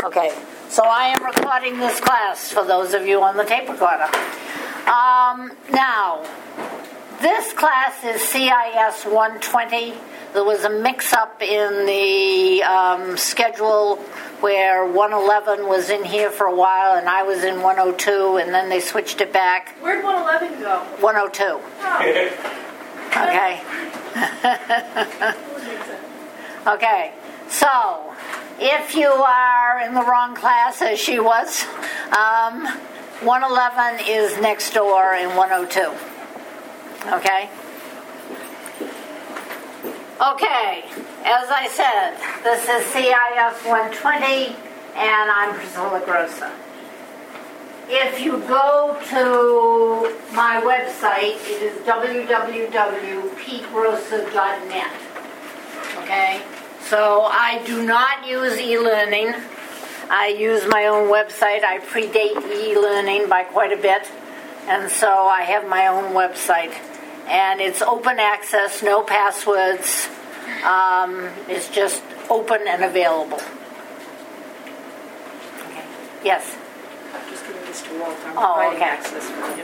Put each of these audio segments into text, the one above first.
Okay, so I am recording this class for those of you on the tape recorder. Now, this class is CIS 120. There was a mix-up in the schedule where 111 was in here for a while and I was in 102, and then they switched it back. Where'd 111 go? 102. Oh. Okay. Okay, so if you are in the wrong class, as she was, 111 is next door in 102. Okay? Okay, as I said, this is CIS 120, and I'm Priscilla Grossa. If you go to my website, it is www.pgrossa.net. Okay? So I do not use e-learning. I use my own website. I predate e-learning by quite a bit, and so I have my own website. And it's open access, no passwords. It's just open and available. Okay. Yes? I'm just giving this to Walter. I'm Oh, providing okay. access for you.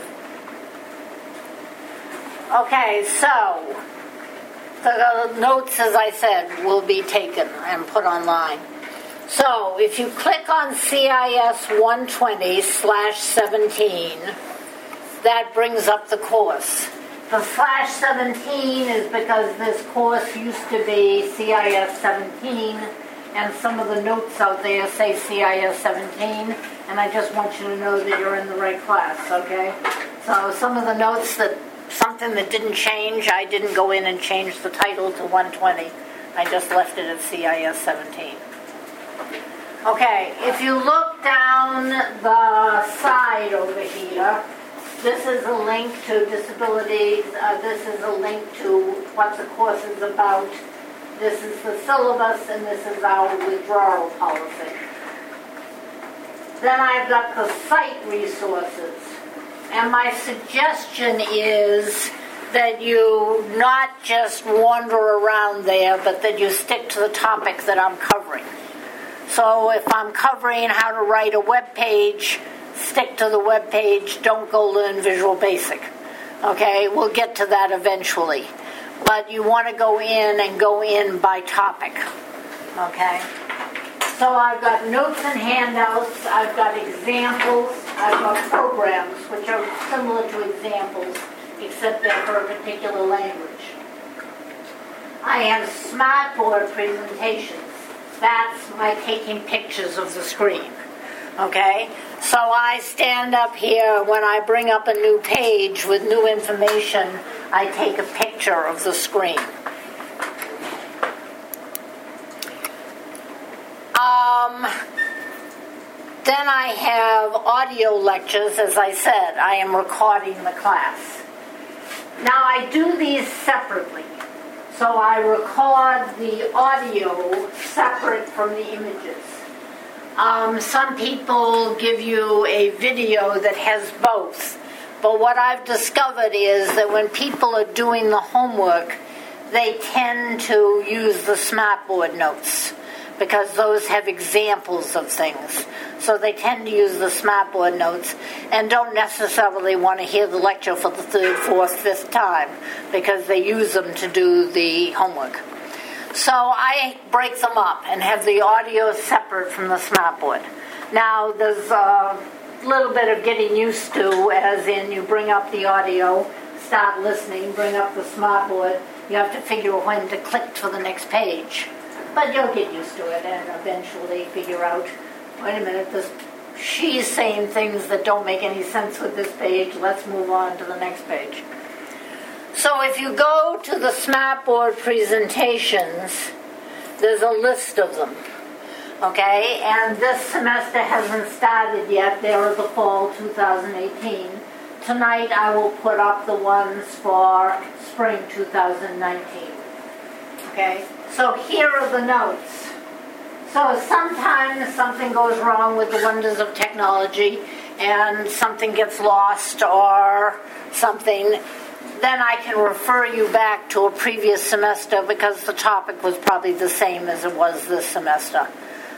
Okay, so the notes, as I said, will be taken and put online. So if you click on CIS 120/17, that brings up the course. The /17 is because this course used to be CIS 17, and some of the notes out there say CIS 17, and I just want you to know that you're in the right class, okay? So some of the notes something that didn't change, I didn't go in and change the title to 120. I just left it at CIS 17. Okay, if you look down the side over here, this is a link to disabilities. This is a link to what the course is about. This is the syllabus, and this is our withdrawal policy. Then I've got the site resources. And my suggestion is that you not just wander around there, but that you stick to the topic that I'm covering. So if I'm covering how to write a web page, stick to the web page. Don't go learn Visual Basic. Okay, we'll get to that eventually. But you want to go in by topic. Okay? So I've got notes and handouts. I've got examples. I've got programs, which are similar to examples, except they're for a particular language. I have smartboard presentations. That's my taking pictures of the screen. Okay? So I stand up here when I bring up a new page with new information, I take a picture of the screen. Then I have audio lectures. As I said, I am recording the class. Now I do these separately. So I record the audio separate from the images. Some people give you a video that has both. But what I've discovered is that when people are doing the homework, they tend to use the smartboard notes because those have examples of things. So they tend to use the smartboard notes and don't necessarily want to hear the lecture for the third, fourth, fifth time because they use them to do the homework. So I break them up and have the audio separate from the smartboard. Now there's a little bit of getting used to, as in you bring up the audio, start listening, bring up the smartboard. You have to figure when to click to the next page. But you'll get used to it and eventually figure out, wait a minute, she's saying things that don't make any sense with this page. Let's move on to the next page. So if you go to the smartboard presentations, there's a list of them. Okay, and this semester hasn't started yet. They're the fall 2018. Tonight I will put up the ones for spring 2019. Okay, so here are the notes. So sometimes something goes wrong with the wonders of technology and something gets lost or something. Then I can refer you back to a previous semester because the topic was probably the same as it was this semester.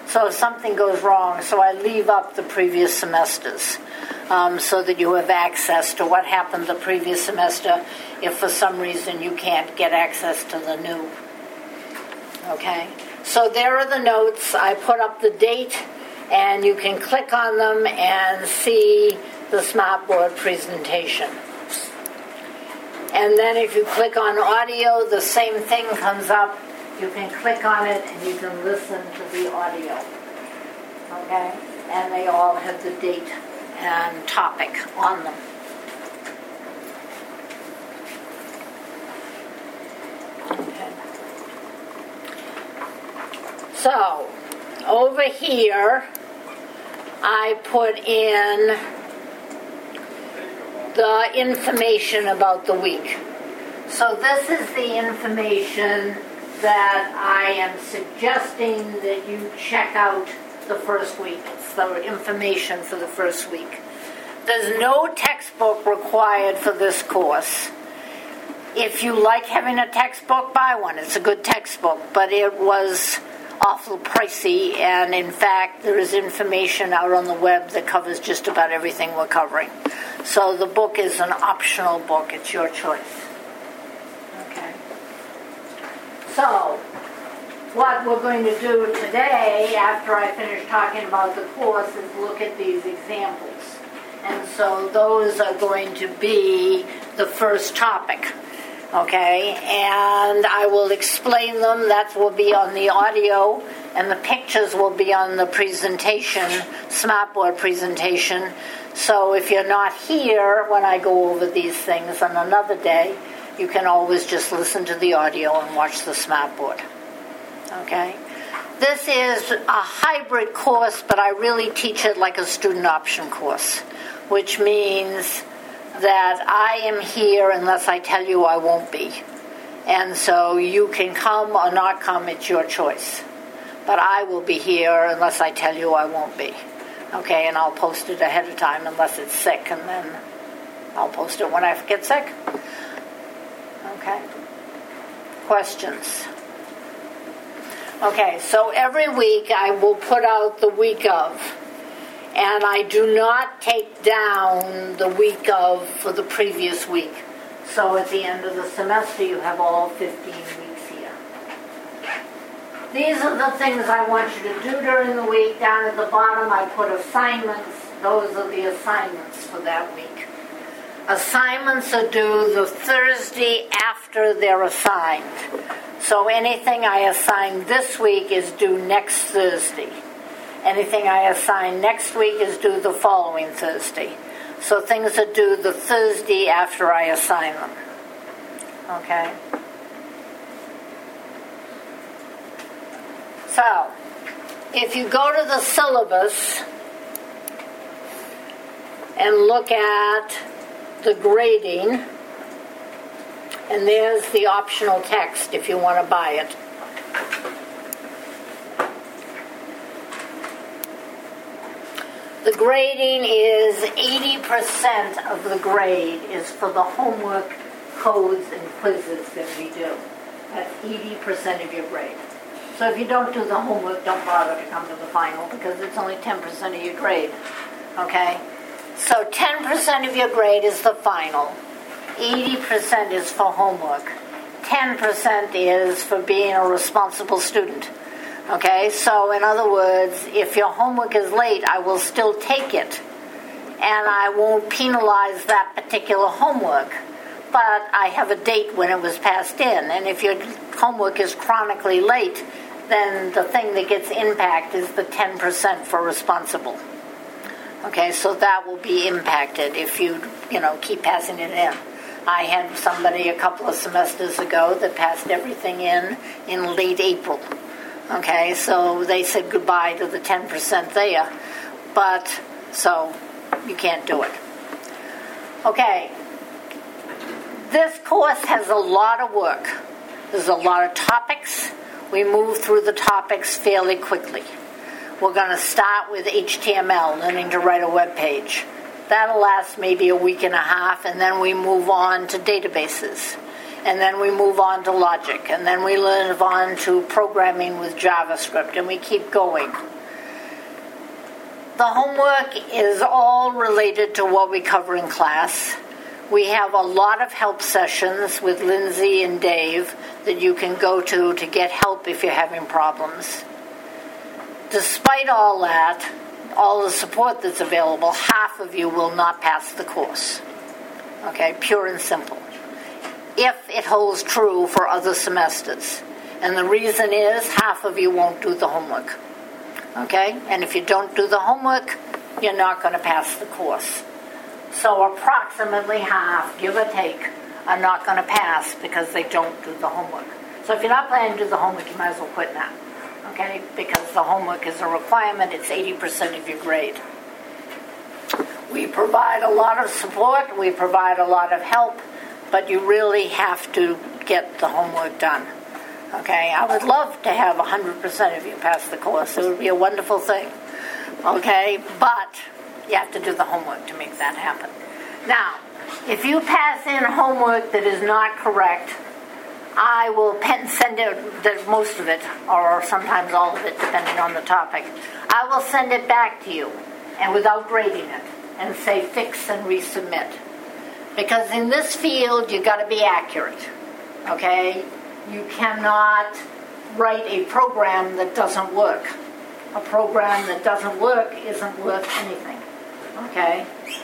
So if something goes wrong, so I leave up the previous semesters so that you have access to what happened the previous semester if for some reason you can't get access to the new. Okay? So there are the notes. I put up the date, and you can click on them and see the Smartboard presentation. And then if you click on audio, the same thing comes up. You can click on it and you can listen to the audio. Okay? And they all have the date and topic on them. Okay. So, over here, I put in the information about the week. So this is the information that I am suggesting that you check out the first week. It's the information for the first week. There's no textbook required for this course. If you like having a textbook, buy one. It's a good textbook, but it was awful pricey, and in fact there is information out on the web that covers just about everything we're covering. So the book is an optional book. It's your choice. Okay. So what we're going to do today, after I finish talking about the course, is look at these examples. And so those are going to be the first topic. Okay, and I will explain them. That will be on the audio, and the pictures will be on the presentation, Smartboard presentation. So if you're not here when I go over these things on another day, you can always just listen to the audio and watch the Smartboard. Okay? This is a hybrid course, but I really teach it like a student option course, which means that I am here unless I tell you I won't be. And so you can come or not come, it's your choice. But I will be here unless I tell you I won't be. Okay, and I'll post it ahead of time unless it's sick, and then I'll post it when I get sick. Okay. Questions? Okay, so every week I will put out the week of. And I do not take down the week of for the previous week. So at the end of the semester, you have all 15 weeks here. These are the things I want you to do during the week. Down at the bottom, I put assignments. Those are the assignments for that week. Assignments are due the Thursday after they're assigned. So anything I assign this week is due next Thursday. Anything I assign next week is due the following Thursday. So things are due the Thursday after I assign them. Okay? So, if you go to the syllabus and look at the grading, and there's the optional text if you want to buy it. The grading is 80% of the grade is for the homework, codes, and quizzes that we do. That's 80% of your grade. So if you don't do the homework, don't bother to come to the final because it's only 10% of your grade. Okay? So 10% of your grade is the final. 80% is for homework. 10% is for being a responsible student. Okay, so in other words, if your homework is late, I will still take it. And I won't penalize that particular homework. But I have a date when it was passed in. And if your homework is chronically late, then the thing that gets impacted is the 10% for responsible. Okay, so that will be impacted if you keep passing it in. I had somebody a couple of semesters ago that passed everything in late April. Okay, so they said goodbye to the 10% there. But, so, you can't do it. Okay, this course has a lot of work. There's a lot of topics. We move through the topics fairly quickly. We're going to start with HTML, learning to write a web page. That'll last maybe a week and a half, and then we move on to databases. And then we move on to logic, and then we move on to programming with JavaScript, and we keep going. the homework is all related to what we cover in class. We have a lot of help sessions with Lindsay and Dave that you can go to get help if you're having problems. Despite all that, all the support that's available, half of you will not pass the course. Okay, pure and simple. If it holds true for other semesters. And the reason is half of you won't do the homework. Okay? And if you don't do the homework, you're not going to pass the course. So approximately half, give or take, are not going to pass because they don't do the homework. So if you're not planning to do the homework, you might as well quit now. Okay? Because the homework is a requirement. It's 80% of your grade. We provide a lot of support. We provide a lot of help. But you really have to get the homework done. Okay? I would love to have 100% of you pass the course. It would be a wonderful thing. Okay? But you have to do the homework to make that happen. Now, if you pass in homework that is not correct, I will send it, most of it, or sometimes all of it, depending on the topic. I will send it back to you, and without grading it, and say fix and resubmit. Because in this field, you've got to be accurate. Okay? You cannot write a program that doesn't work. A program that doesn't work isn't worth anything. Okay?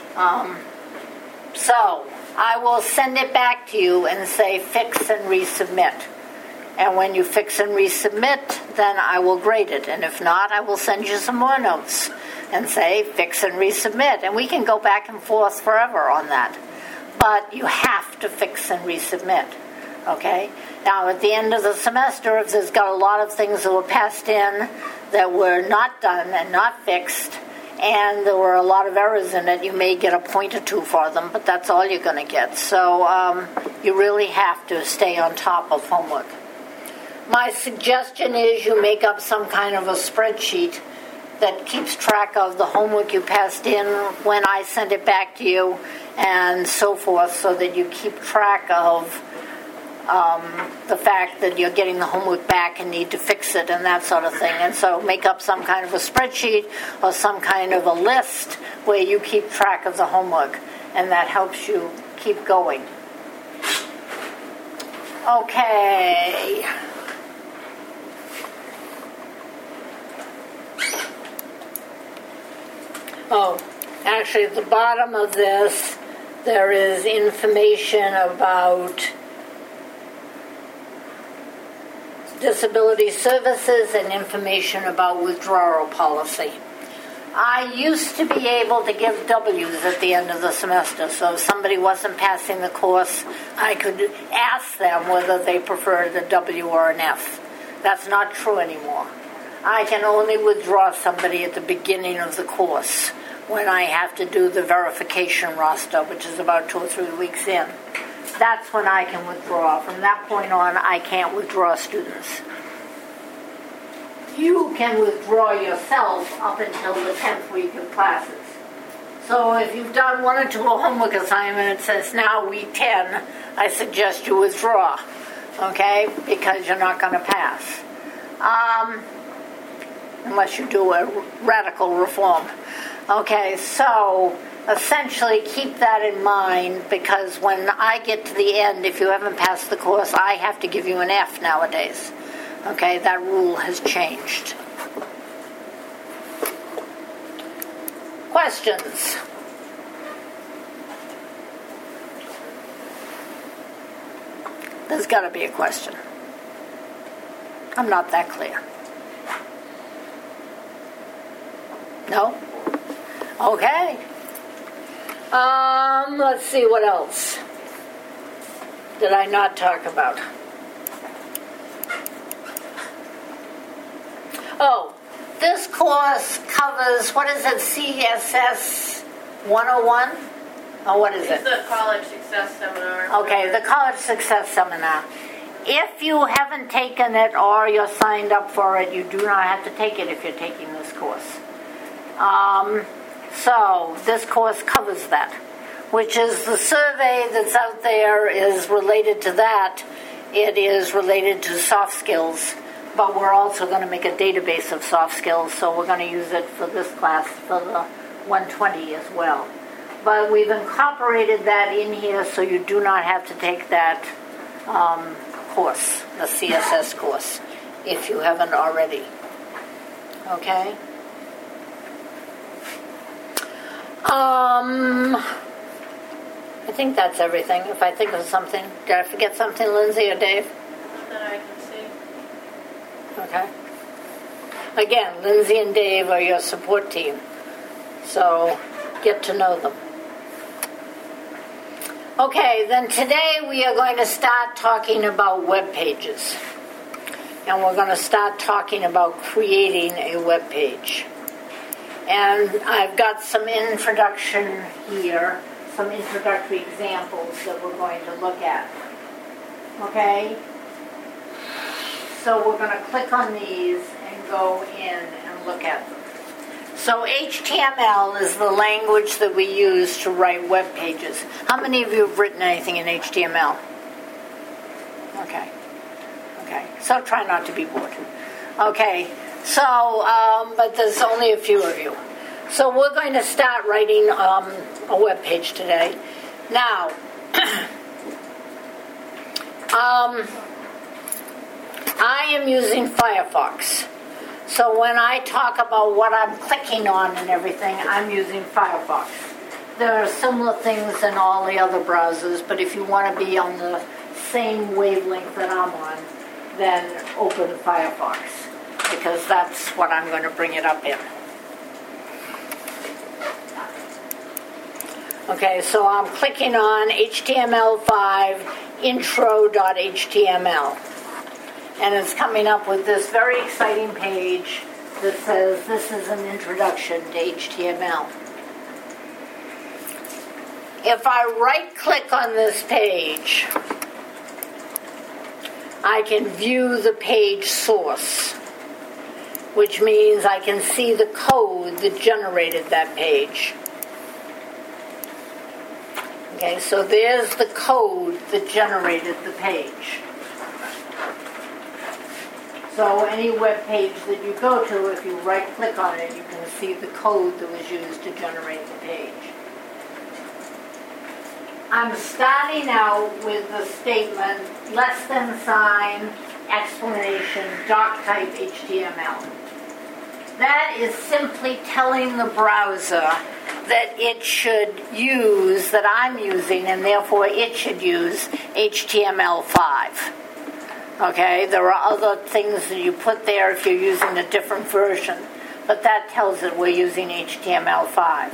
So, I will send it back to you and say fix and resubmit. And when you fix and resubmit, then I will grade it. And if not, I will send you some more notes and say fix and resubmit. And we can go back and forth forever on that. But you have to fix and resubmit. Okay? Now, at the end of the semester, if there's got a lot of things that were passed in that were not done and not fixed, and there were a lot of errors in it, you may get a point or two for them, but that's all you're going to get. So you really have to stay on top of homework. My suggestion is you make up some kind of a spreadsheet that keeps track of the homework you passed in when I send it back to you and so forth, so that you keep track of the fact that you're getting the homework back and need to fix it and that sort of thing. And so make up some kind of a spreadsheet or some kind of a list where you keep track of the homework, and that helps you keep going. Okay. Oh, actually at the bottom of this there is information about disability services and information about withdrawal policy. I used to be able to give W's at the end of the semester, so if somebody wasn't passing the course, I could ask them whether they preferred a W or an F. That's not true anymore. I can only withdraw somebody at the beginning of the course when I have to do the verification roster, which is about 2 or 3 weeks in. That's when I can withdraw. From that point on, I can't withdraw students. You can withdraw yourself up until the 10th week of classes. So if you've done 1 or 2 homework assignments, it says now week 10, I suggest you withdraw, okay, because you're not going to pass. Unless you do a radical reform. Okay, so essentially keep that in mind, because when I get to the end, if you haven't passed the course, I have to give you an F nowadays. Okay, that rule has changed. Questions? There's got to be a question. I'm not that clear. No? Okay. Let's see what else did I not talk about. Oh, this course covers, what is it, CSS 101? Oh, what is it? It's the College Success Seminar. Okay, the College Success Seminar. If you haven't taken it or you're signed up for it, you do not have to take it if you're taking this course. So this course covers that, which is the survey that's out there is related to that. It is related to soft skills, but we're also going to make a database of soft skills, so we're going to use it for this class, for the 120 as well. But we've incorporated that in here so you do not have to take that course, the CSS course, if you haven't already. Okay? I think that's everything. If I think of something. Did I forget something, Lindsay or Dave? Not that I can see. Okay. Again, Lindsay and Dave are your support team. So get to know them. Okay, then today we are going to start talking about web pages. And we're going to start talking about creating a web page. And I've got some introduction here, some introductory examples that we're going to look at. Okay? So we're going to click on these and go in and look at them. So HTML is the language that we use to write web pages. How many of you have written anything in HTML? Okay. Okay. So try not to be bored. Okay. So, but there's only a few of you. So we're going to start writing a web page today. Now, I am using Firefox. So when I talk about what I'm clicking on and everything, I'm using Firefox. There are similar things in all the other browsers, but if you want to be on the same wavelength that I'm on, then open Firefox, because that's what I'm going to bring it up in. Okay, so I'm clicking on HTML5 intro.html. And it's coming up with this very exciting page that says this is an introduction to HTML. If I right-click on this page, I can view the page source, which means I can see the code that generated that page. Okay, so there's the code that generated the page. So any web page that you go to, if you right-click on it, you can see the code that was used to generate the page. I'm starting out with the statement, less than sign, explanation, doc type HTML. That is simply telling the browser that it should use, that I'm using, and therefore it should use HTML5. Okay, there are other things that you put there if you're using a different version, but that tells it we're using HTML5.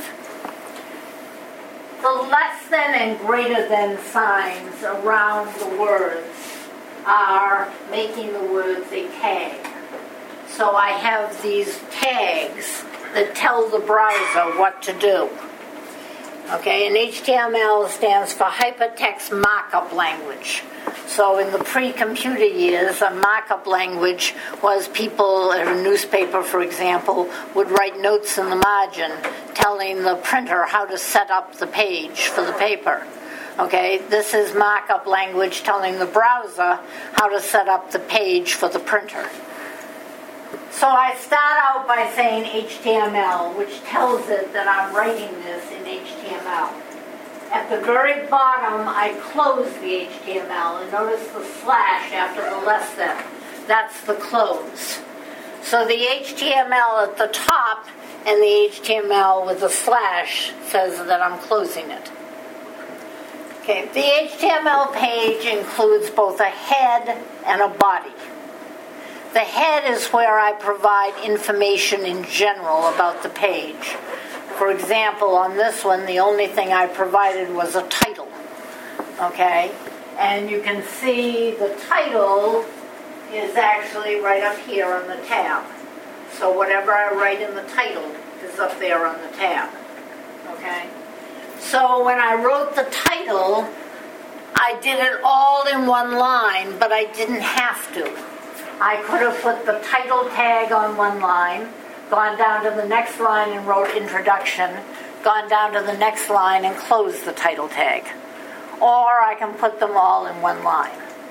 The less than and greater than signs around the words are making the words a tag. So I have these tags that tell the browser what to do. Okay, and HTML stands for Hypertext Markup Language. So in the pre-computer years, a markup language was people in a newspaper, for example, would write notes in the margin telling the printer how to set up the page for the paper. Okay, this is markup language telling the browser how to set up the page for the printer. So I start out by saying HTML, which tells it that I'm writing this in HTML. At the very bottom, I close the HTML, and notice the slash after the less than. That's the close. So the HTML at the top and the HTML with the slash says that I'm closing it. Okay, the HTML page includes both a head and a body. The head is where I provide information in general about the page. For example, on this one, the only thing I provided was a title. Okay? And you can see the title is actually right up here on the tab. So whatever I write in the title is up there on the tab. Okay? So when I wrote the title, I did it all in one line, but I didn't have to. I could have put the title tag on one line, gone down to the next line and wrote introduction, gone down to the next line and closed the title tag. Or I can put them all in one line.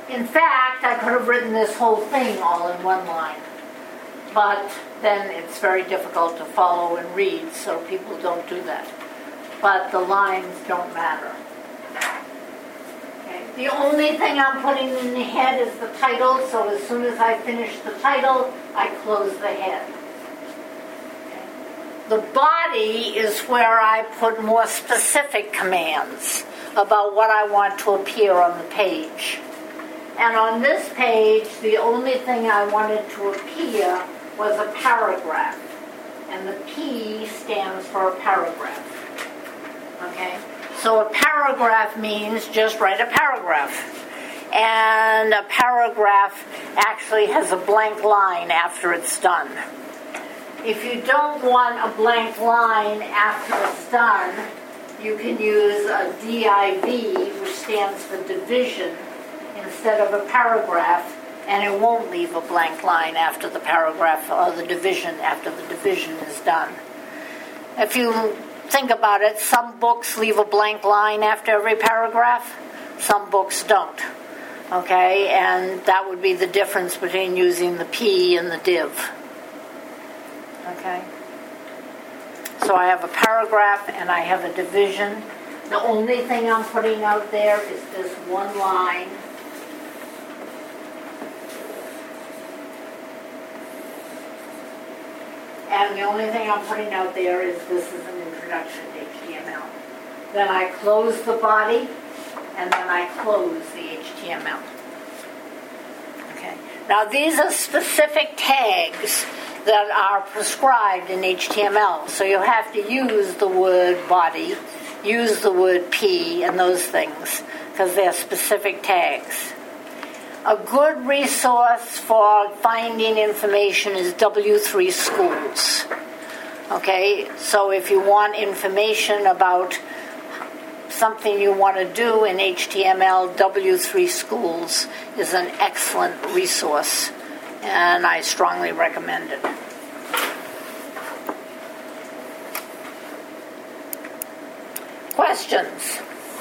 In fact, I could have written this whole thing all in one line. But then it's very difficult to follow and read, so people don't do that. But the lines don't matter. Okay. The only thing I'm putting in the head is the title, so as soon as I finish the title, I close the head. Okay. The body is where I put more specific commands about what I want to appear on the page. And on this page, the only thing I wanted to appear was a paragraph. And the P stands for a paragraph. Okay? So a paragraph means just write a paragraph. And a paragraph actually has a blank line after it's done. If you don't want a blank line after it's done, you can use a DIV, which stands for division, instead of a paragraph, and it won't leave a blank line after the paragraph or the division after the division is done. If you think about it, some books leave a blank line after every paragraph, some books don't. Okay, and that would be the difference between using the P and the div. Okay. So I have a paragraph and I have a division. The only thing I'm putting out there is this one line. And the only thing I'm putting out there is this is an introduction to HTML. Then I close the body, and then I close the HTML. Okay. Now these are specific tags that are prescribed in HTML. So you have to use the word body, use the word P, and those things, because they're specific tags. A good resource for finding information is W3 Schools. Okay, so if you want information about something you want to do in HTML, W3 Schools is an excellent resource, and I strongly recommend it. Questions?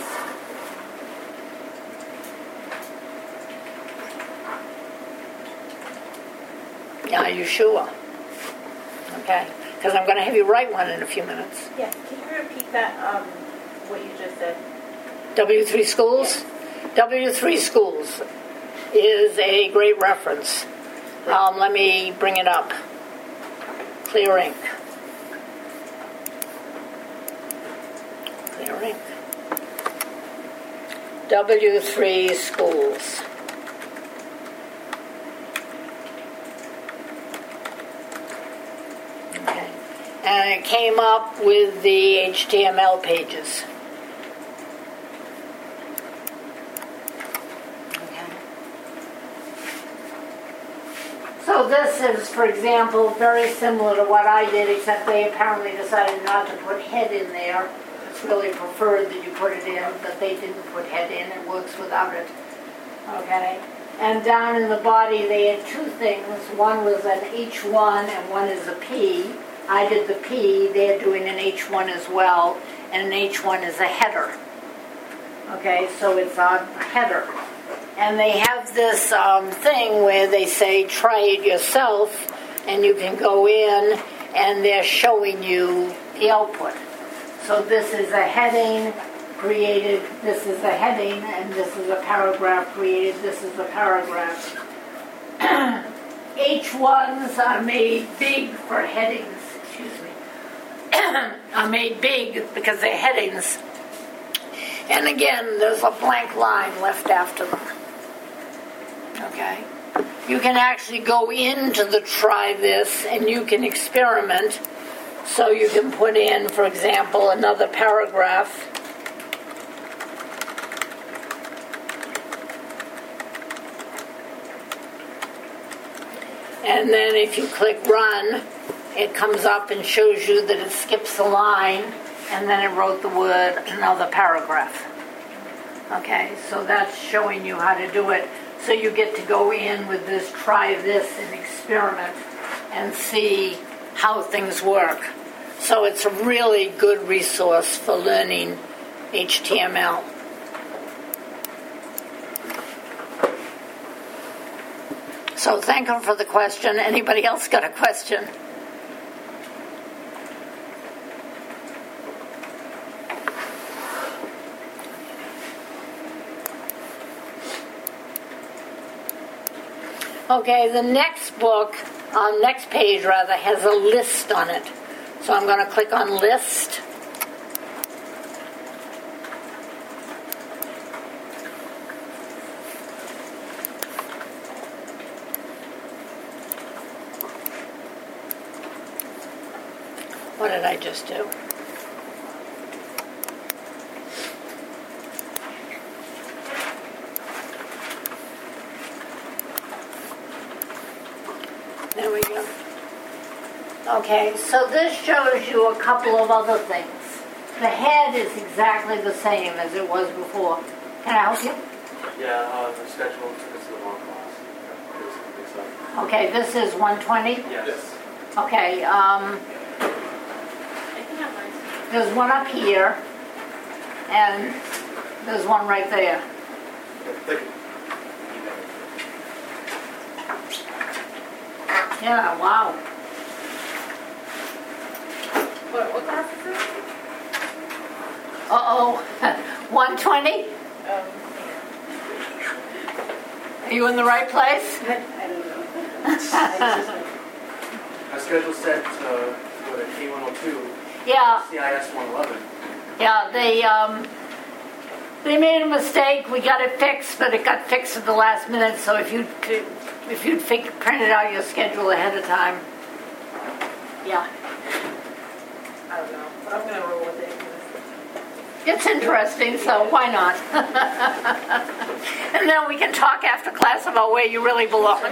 Are you sure? Okay, because I'm going to have you write one in a few minutes. Yeah, can you repeat that, what you just said? W3 Schools? Yeah. W3 Schools is a great reference. Let me bring it up. Clear ink. Clear ink. W3 Schools. Okay. And it came up with the HTML pages. So this is, for example, very similar to what I did, except they apparently decided not to put head in there. It's really preferred that you put it in, but they didn't put head in. It works without it. Okay? And down in the body, they had two things. One was an H1 and one is a P. I did the P. They're doing an H1 as well. And an H1 is a header. Okay? So it's a header. And they have this thing where they say, try it yourself, and you can go in, and they're showing you the output. So this is a heading created, this is a heading, and this is a paragraph created, this is a paragraph. H1s are made big for headings, are made big because they're headings. And again, there's a blank line left after them. Okay? You can actually go into the try this and you can experiment. So you can put in, for example, another paragraph. And then if you click run, it comes up and shows you that it skips a line and then it wrote the word another paragraph. Okay, so that's showing you how to do it. So you get to go in with this, try this, and experiment and see how things work. So it's a really good resource for learning HTML. So thank him for the question. Anybody else got a question? Okay, the next book, next page rather, has a list on it. So I'm going to click on list. What did I just do? There we go. Okay, so this shows you a couple of other things. The head is exactly the same as it was before. Can I help you? Yeah, the schedule took us to the wrong class. Okay, this is 120? Yes. Okay, I can have mine. there's one up here, and there's one right there. Thank you. Yeah, wow. What class is this? Uh-oh, 120? Are you in the right place? I don't know. My schedule set to go to K102, Yeah, CIS 111. yeah, they made a mistake. We got it fixed, but it got fixed at the last minute, so if you'd printed out your schedule ahead of time. Yeah. I don't know, but I'm gonna roll with it. It's interesting, so why not? And then we can talk after class about where you really belong.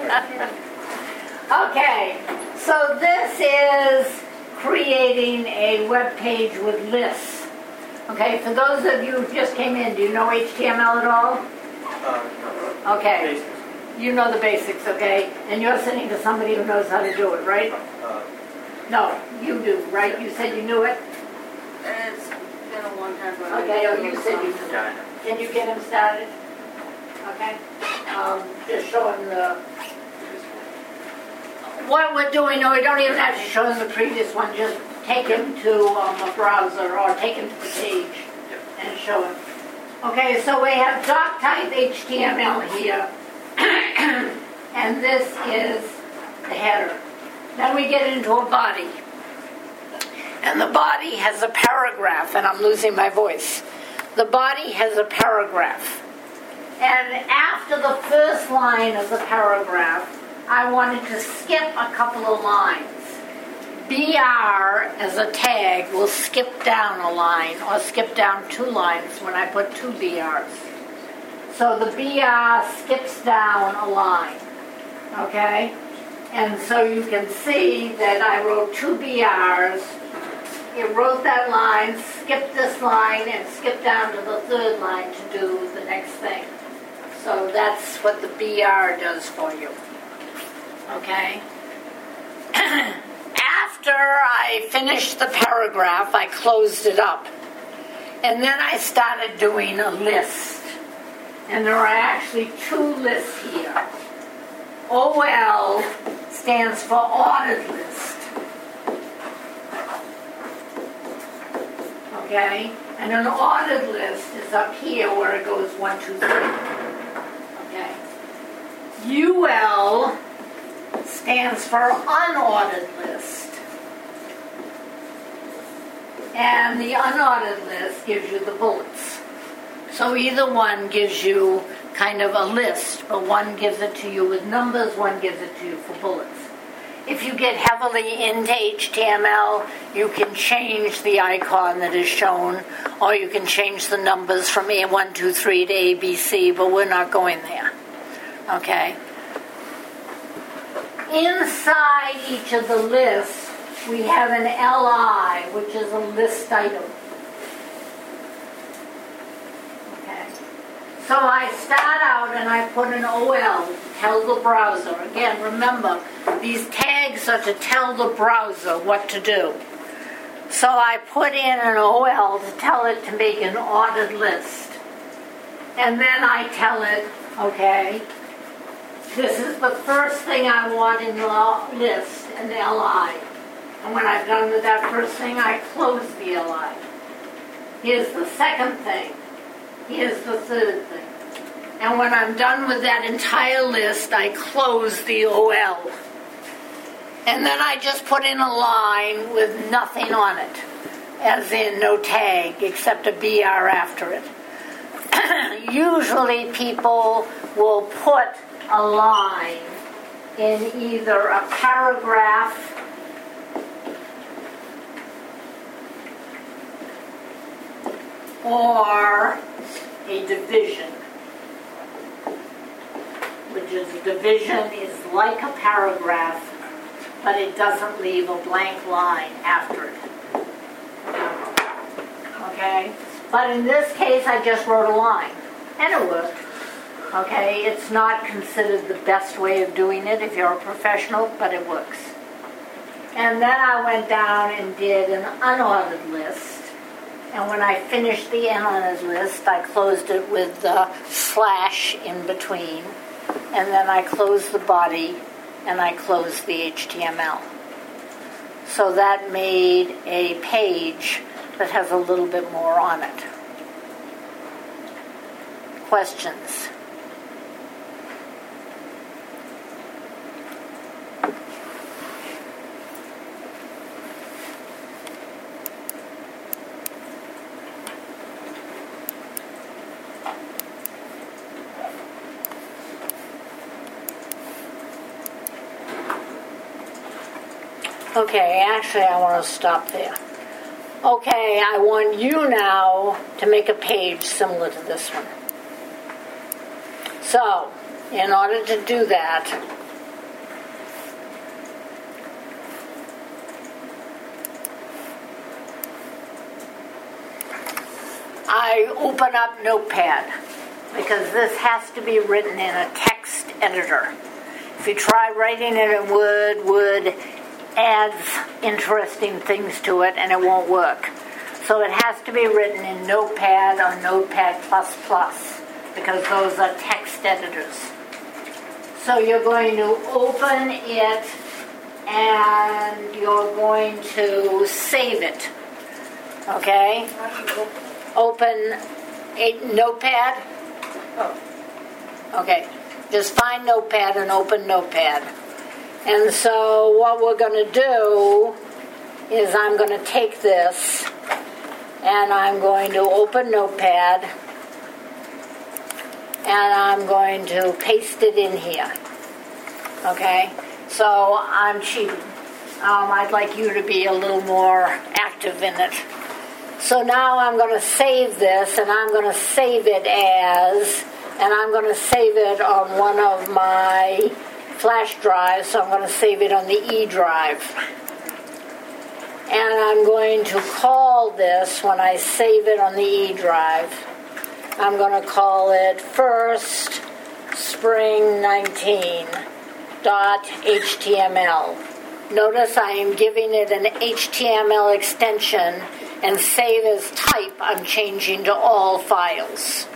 Okay, so this is creating a web page with lists. Okay, for those of you who just came in, do you know HTML at all? Okay, Basics. you know the basics, okay? And you're sitting to somebody who knows how to do it, right? No, you do, right? You said you knew it? It's been a long time. But Okay, oh, you said you knew it. Yeah, Can you get him started? Okay. Just showing the... What we're doing, no, we don't even have to show him the previous one. Just take him to a browser or take him to the page and show him. Okay, so we have doc type HTML here. And this is the header. Then we get into a body. And the body has a paragraph, and I'm losing my voice. The body has a paragraph. And after the first line of the paragraph, I wanted to skip a couple of lines. BR as a tag will skip down a line or skip down 2 lines when I put 2 BRs. So the BR skips down a line. Okay? And so you can see that I wrote 2 BRs. It wrote that line, skipped this line, and skipped down to the 3rd line to do the next thing. So that's what the BR does for you. Okay? After I finished the paragraph, I closed it up. And then I started doing a list. And there are actually 2 lists here. OL stands for ordered list. Okay? And an ordered list is up here where it goes 1, 2, 3. Okay? UL stands for unordered list. And the unordered list gives you the bullets. So either one gives you kind of a list, but one gives it to you with numbers, one gives it to you for bullets. If you get heavily into HTML, you can change the icon that is shown, or you can change the numbers from A1, 2, 3 to ABC, but we're not going there. Okay? Inside each of the lists, we have an LI, which is a list item. Okay. So I start out and I put an OL to tell the browser. Again, remember, these tags are to tell the browser what to do. So I put in an OL to tell it to make an ordered list. And then I tell it, okay, This is the first thing I want in the list, an LI. And when I've done with that first thing, I close the LI. Here's the second thing. Here's the third thing. And when I'm done with that entire list, I close the OL. And then I just put in a line with nothing on it, as in no tag except a BR after it. Usually people will put a line in either a paragraph or a division, which is a division is like a paragraph, but it doesn't leave a blank line after it. Okay? But in this case, I just wrote a line, and it worked. Okay? It's not considered the best way of doing it if you're a professional, but it works. And then I went down and did an unordered list. And when I finished the unordered list, I closed it with the slash in between. And then I closed the body, and I closed the HTML. So that made a page that has a little bit more on it. Questions? Okay, actually I want to stop there. Okay, I want you now to make a page similar to this one. So, in order to do that, I open up Notepad because this has to be written in a text editor. If you try writing it in Word adds interesting things to it and it won't work. So it has to be written in Notepad or Notepad++ because those are text editors. So you're going to open it and you're going to save it. Okay? Open a Notepad. Oh. Okay. Just find Notepad and open Notepad. And so what we're going to do is I'm going to take this and I'm going to open Notepad and I'm going to paste it in here. Okay? So I'm cheating. I'd like you to be a little more active in it. So now I'm going to save this and I'm going to save it as, and I'm going to save it on one of my flash drive, so I'm going to save it on the E drive. And I'm going to call this, when I save it on the E drive, I'm going to call it first spring 19.html. Notice I am giving it an HTML extension, and save as type I'm changing to all files.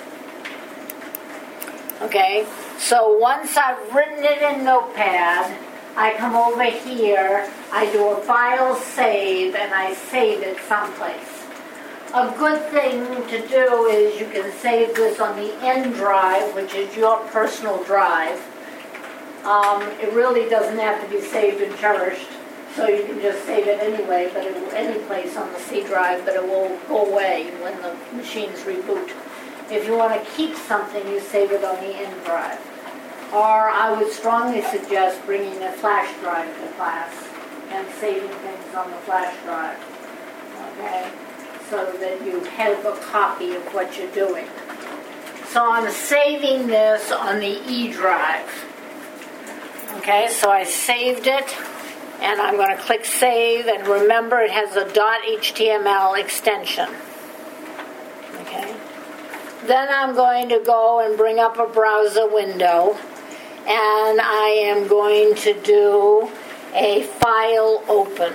Okay? So once I've written it in Notepad, I come over here, I do a file save, and I save it someplace. A good thing to do is you can save this on the N drive, which is your personal drive. It really doesn't have to be saved and cherished, so you can just save it anyway, but it will any place on the C drive, but it will go away when the machines reboot. If you want to keep something, you save it on the N drive. Or I would strongly suggest bringing a flash drive to class and saving things on the flash drive, okay, so that you have a copy of what you're doing. So I'm saving this on the E drive. Okay, so I saved it, and I'm going to click Save, and remember it has a .html extension. Okay. Then I'm going to go and bring up a browser window, and I am going to do a file open.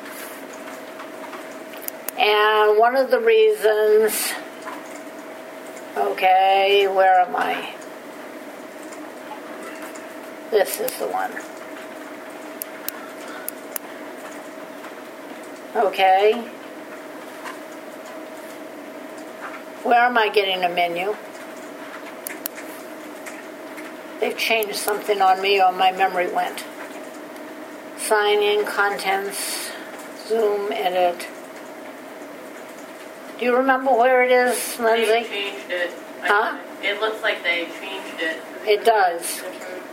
And one of the reasons, okay, where am I? This is the one. Okay. Where am I getting a menu? They've changed something on me or my memory went. Sign in, contents, Zoom, edit. Do you remember where it is, They Lindsay? changed it. Huh? It looks like they changed it. It does.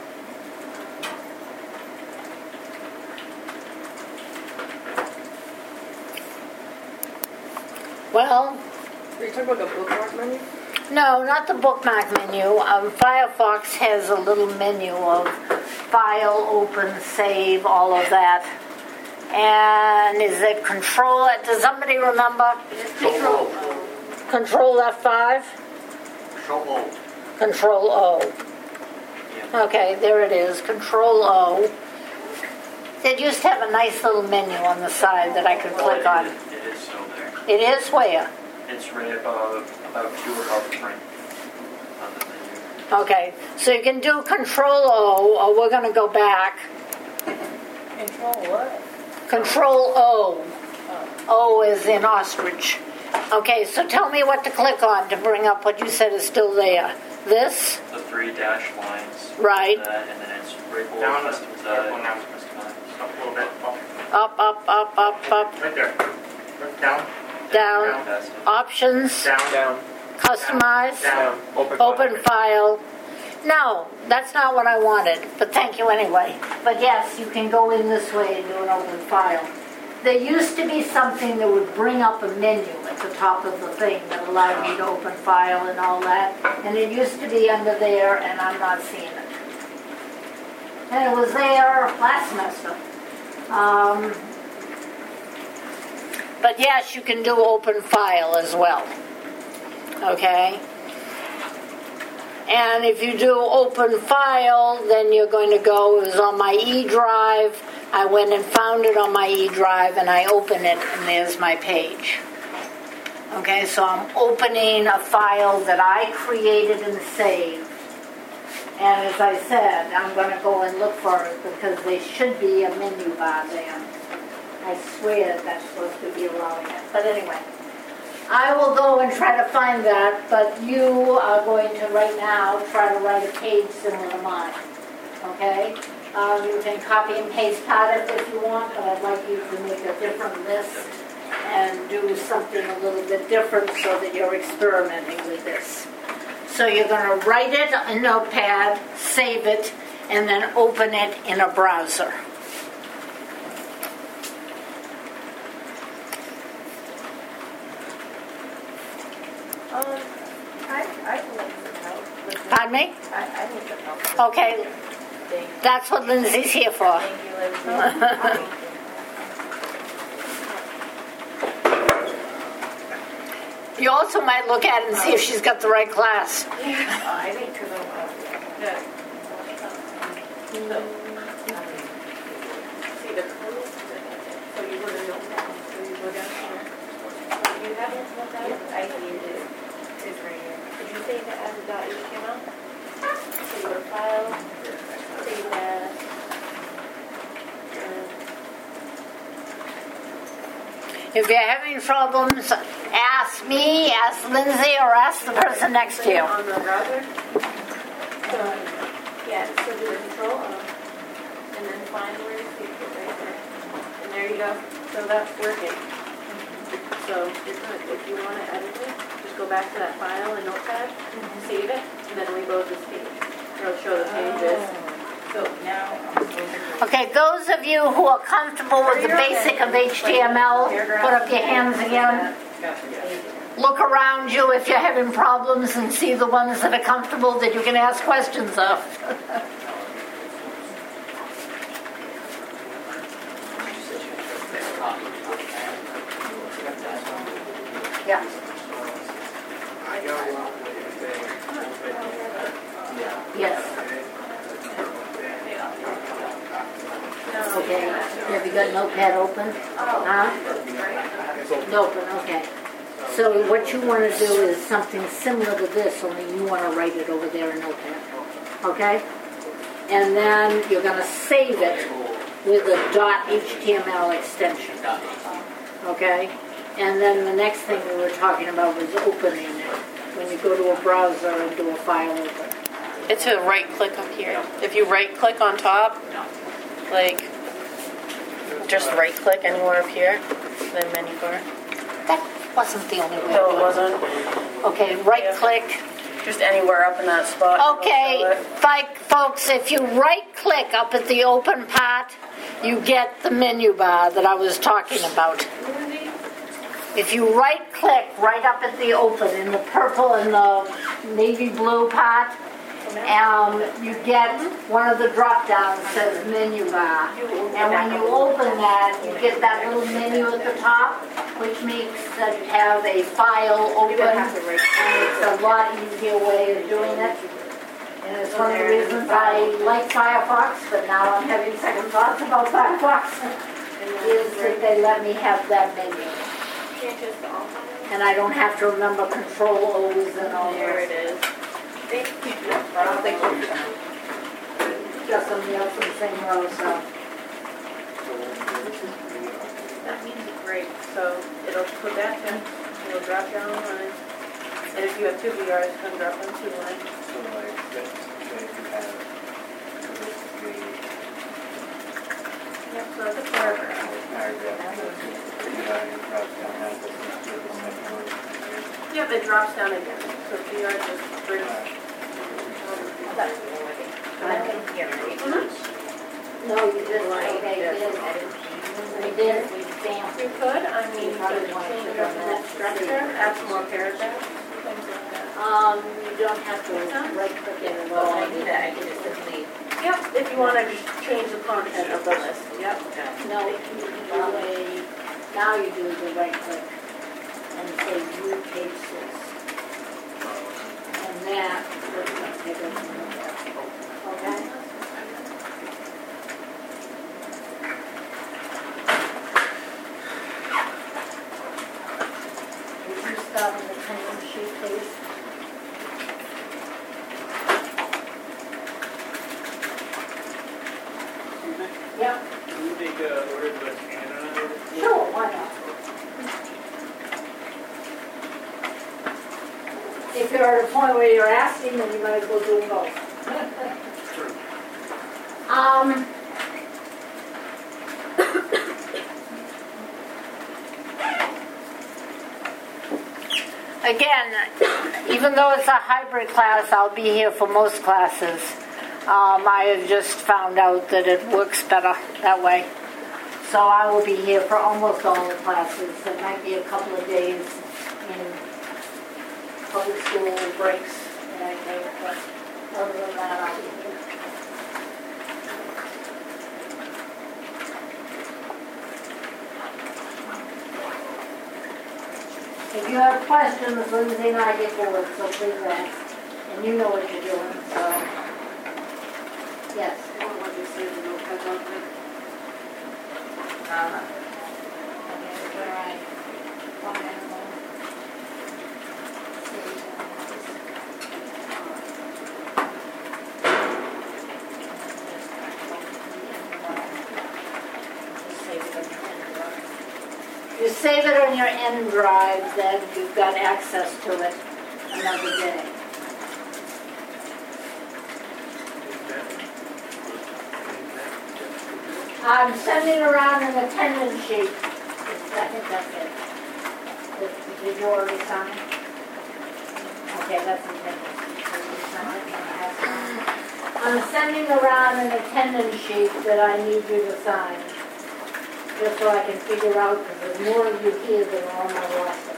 Well, Are you talking about the bookmark menu? no, not the bookmark menu. Firefox has a little menu of file, open, save, all of that. And is it control? Does somebody remember? Control Control F5? Control O. Control O. Okay, there it is. Control O. It used to have a nice little menu on the side that I could click on. It is still there. It is where? It's right above, about 2 above the print on the menu. Okay, so you can do Control O, or we're going to go back. Control what? Control O. O is in ostrich. Okay, so tell me what to click on to bring up what you said is still there. This? The 3 dashed lines. Right. That, and then it's right below Down, customize. down. Customize. Up a little bit. Up, up. Right there. Down. Down. That's it. Options. Down. Customize. Down. Open file. No, that's not what I wanted, but thank you anyway. But yes, you can go in this way and do an open file. There used to be something that would bring up a menu at the top of the thing that allowed you to open file and all that. And it used to be under there, and I'm not seeing it. And it was there last semester. But yes, you can do open file as well. Okay? And if you do open file, then you're going to go, it was on my E drive. I went and found it on my E drive and I open it and there's my page. Okay, so I'm opening a file that I created and saved. And as I said, I'm going to go and look for it because there should be a menu bar there. I swear that's supposed to be allowing it. But anyway, I will go and try to find that, but you are going to right now try to write a page similar to mine. Okay? You can copy and paste part of it if you want, but I'd like you to make a different list and do something a little bit different so that you're experimenting with this. So you're going to write it in Notepad, save it, and then open it in a browser. I can make some help. Pardon me? I need some help. Okay, Thank that's what Lindsay's here for. you, Lindsay. You also might look at it and see if she's got the right class. I think because I'm good. See the code? So you go to Notepad, so you go down here. You have it Notepad? Yep, I need it. It's right here. Did you save it as a .html? So you go to File, Save As. If you're having problems, ask me, ask Lindsay, or ask the person next to you. On the browser? So, yeah, so do the Control and then find where you see it right there. And there you go. So that's working. So you're good. If you want to edit it, just go back to that file in Notepad, save it, and then reload this page. It'll show the pages. So now Okay, those of you who are comfortable with the basic of HTML, put up your hands again. Look around you if you're having problems and see the ones that are comfortable that you can ask questions of. Yeah. Yes. Okay. Have you got Notepad open? Huh? Open, okay. So what you want to do is something similar to this, only you want to write it over there in Notepad. Okay? and then you're going to save it with a .html extension. Okay? And then the next thing we were talking about was opening it. When you go to a browser and do a file open. It's a right click up here. If you right click on top, like just right click anywhere up here, then menu bar. That wasn't the only way. No, it wasn't. Okay, right click. Just anywhere up in that spot. Okay, folks, if you right click up at the open part, you get the menu bar that I was talking about. If you right click right up at the open in the purple and the navy blue part, you get one of the drop downs that says menu bar. And when you open that, you get that little menu at the top, which makes that have a file open. And it's a lot easier way of doing it. And it's one of the reasons I like Firefox, but now I'm having second thoughts about Firefox, is that they let me have that menu. And I don't have to remember Control O's and all that. There it is. Just something else in the same row, so. That means it's great. So it'll put that in, it'll drop down the line. And if you have two VRs, it's going to drop down two lines. So like, if you have Yep, so it's a paragraph. Yep, it drops down again. So VR just brings. No, you didn't. Okay, you didn't. We did, we stamped. You could, I mean, you could change up that structure, add some more paragraphs, things like that. You don't have to right click it at all. I do that, I can just simply, Yep, if you want to just change the content of the list, yep. No, you do now you do the right click and say view page 6. And that, we're going to take it from there. Okay? Would you start on the training sheet, please? Yep. Can you take order of what's handed on it? Sure, why not? If you're at a point where you're asking, then you might as well do them both. Again, even though it's a hybrid class, I'll be here for most classes. I have just found out that it works better that way. So I will be here for almost all the classes. There might be a couple of days in public school breaks that I take, but other than that, I'll be here. If you have questions, Lindsay and I get bored, so please ask. And you know what you're doing, so. Yes. What do you say, the notepad on there? You save it on your N drive, then you've got access to it another day. I'm sending around an attendance sheet. I think that's it. Did you already sign? Okay, that's attendance. I'm sending around an attendance sheet that I need you to sign, just so I can figure out, because there's more of you here than are on my roster.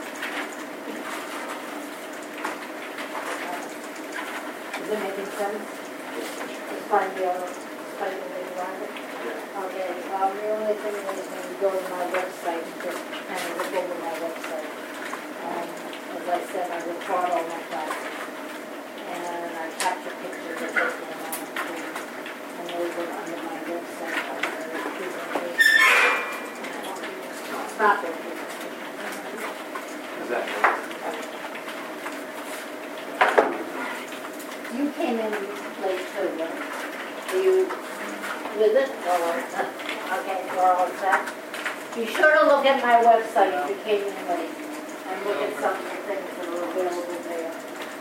Is it making sense? It's fine, the other, way around it. Okay, the only thing is when you go to my website, just kind of look over my website. As I said, I record all my classes. And I capture pictures of what's going on. And those are under my website, under the presentation. Stop it. Is that You came in late too, right? Are you with it? Okay, you're all set. Be sure to look at my website occasionally and look at some of the things that are available there.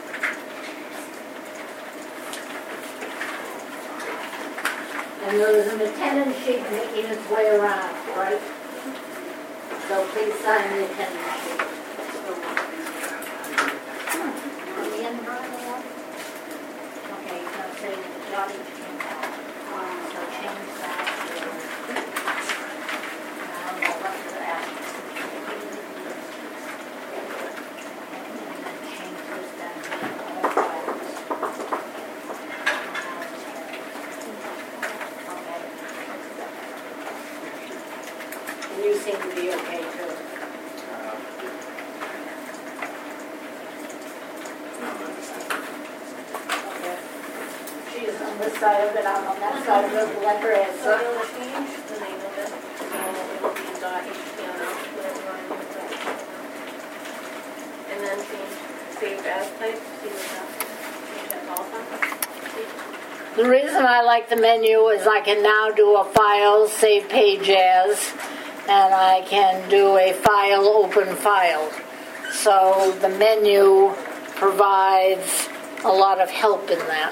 And there is an attendance sheet making its way around, right? So please sign the attendance sheet. Are we in Brian? Okay, you're going to say that Johnny came out. So change that to... I don't know what to add. And then change this down here. All files. Okay. And you seem to be okay too. Okay. She is on this side of it, I'm on that side of it, let her So answer. you'll change the name of it, it'll be .html, whatever you want to use that. And then change save as type, see what's happening. Change that to all. The reason I like the menu is I can now do a file, save page as, and I can do a file, open file. So the menu provides a lot of help in that.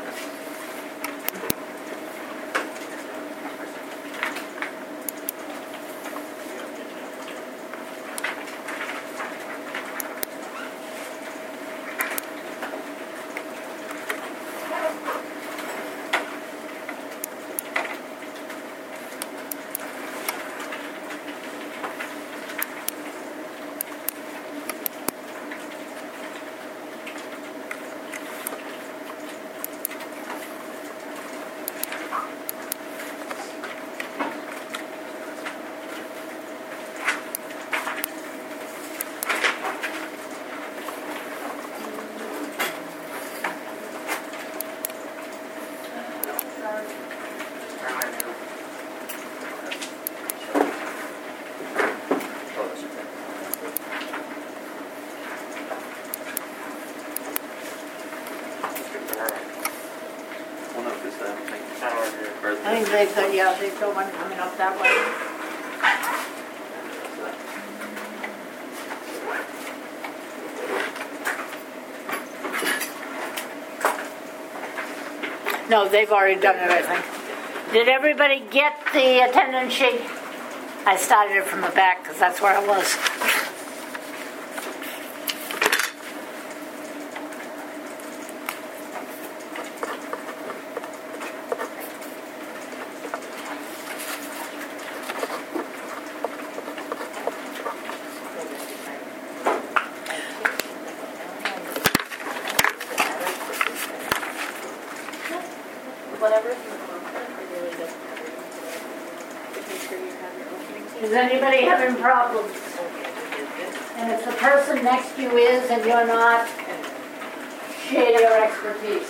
I think they've got one coming up that way. No, they've already done it, I think. Did everybody get the attendance sheet? I started it from the back because that's where I was. Whatever is in the content, it really doesn't matter. Just make sure you have your opening. Is anybody having problems? And if the person next to you is and you're not, share your expertise.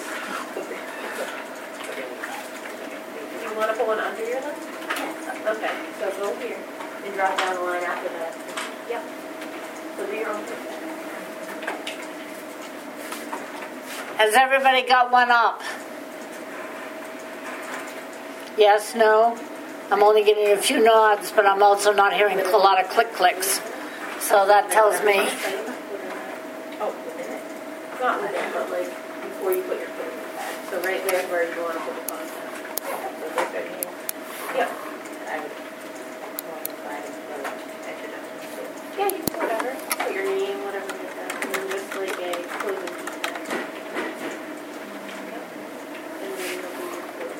You want to put one under your list? Okay, so go here and drop down the line after that. Yep. So do your own thing. Has everybody got one up? Yes, no? I'm only getting a few nods, but I'm also not hearing a lot of click-clicks. So that tells me... Oh, within it? Not within, but like before you put your foot in the bag. So right there is where you want to put the content. So this right here. Yep. Yeah, you can do whatever. Put your name, whatever you've done. And then just like a closing key tag. Yep. And then you'll do your closing.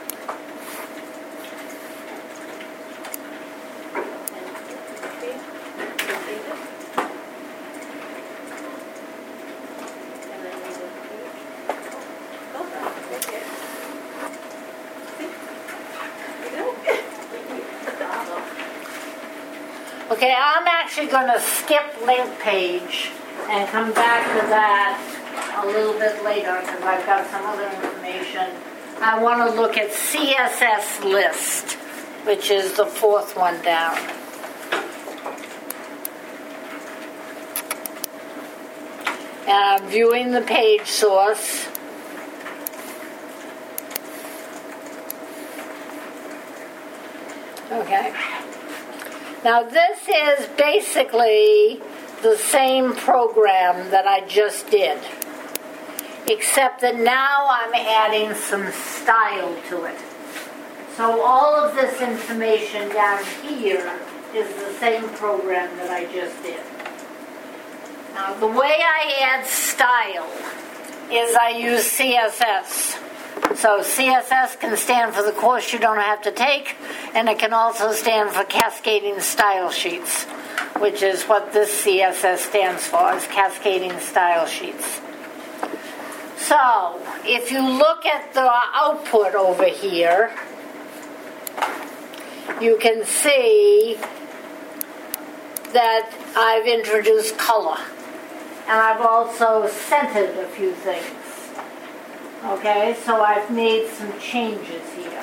Okay, I'm actually going to skip link page and come back to that a little bit later because I've got some other information. I want to look at CSS list, which is the fourth one down. And I'm viewing the page source. Okay? Now this is basically the same program that I just did, except that now I'm adding some style to it. So all of this information down here is the same program that I just did. Now the way I add style is I use CSS. So CSS can stand for the course you don't have to take, and it can also stand for Cascading Style Sheets, which is what this CSS stands for, is Cascading Style Sheets. So, if you look at the output over here, you can see that I've introduced color. And I've also centered a few things. Okay, so I've made some changes here.